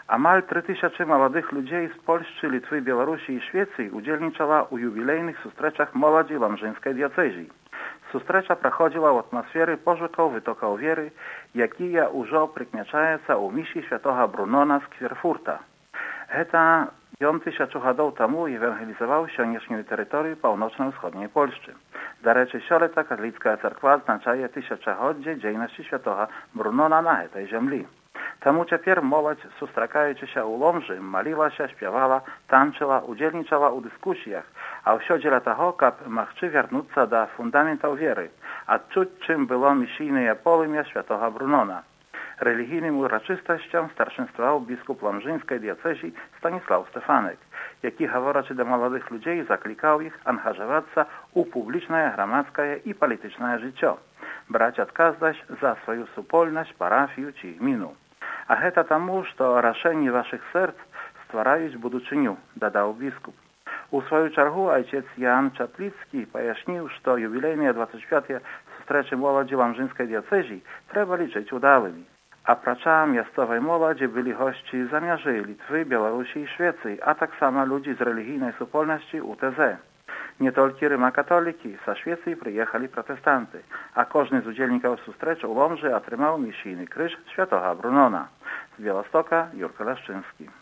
Amal 3000 młodych ludzi z Polski, Litwy, Białorusi i Szwecji udzielniczała u jubilejnych susтречах młodzi Łomżyńskiej diecezji. Susтреча проходила в атмосфері пошуку витока віри, які уже прикмячається у місії святого Брунона з Квірфурта. Гета 5000 годов тому євангелізував сьогоднішню територію північно-сходньої Польщі. До речі, сьогодні католицька церква означає тисячогоддя дійності святого Брунона на этой землі. Тому тепер молодь, зустрічаючися у Ломжі, молилася, співала, танчила, удільничала у дискусіях, а все для того, щоб могти вернутися до фундаментів віри, відчути, чим було місійне полум'я святого Брунона. Релігійним урочистостям старшинствував біскуп Ломжинської дієцезії Станіслав Стефаник, який, говорячи до молодих людей, закликав їх ангажуватися у публічне, громадське і політичне життя, брати відказність за свою супольність, парафію чи гміну. А гэта таму, што рашэнні вашых сэрц ствараюць будучыню, дадаў біскуп. У сваю чаргу айцец Ян Чапліцкі паясніў, што юбілейныя 25-е сустрэчы моладзі Ламжынскай дыяцэзіі трэба лічыць удалымі. Апрача мясцовай моладзі былі госці з-за мяжы Літвы, Беларусі і Швецыі, а таксама людзі з рэлігійнай супольнасці УТЗ. Не толькі рыма-католікі, са Швецыі прыехалі пратэстанты, а кожны з удзельнікаў сустрэч у Ломжы атрымаў місійны крыж святога Брунона. З Беластока Юрка Лашчынскі.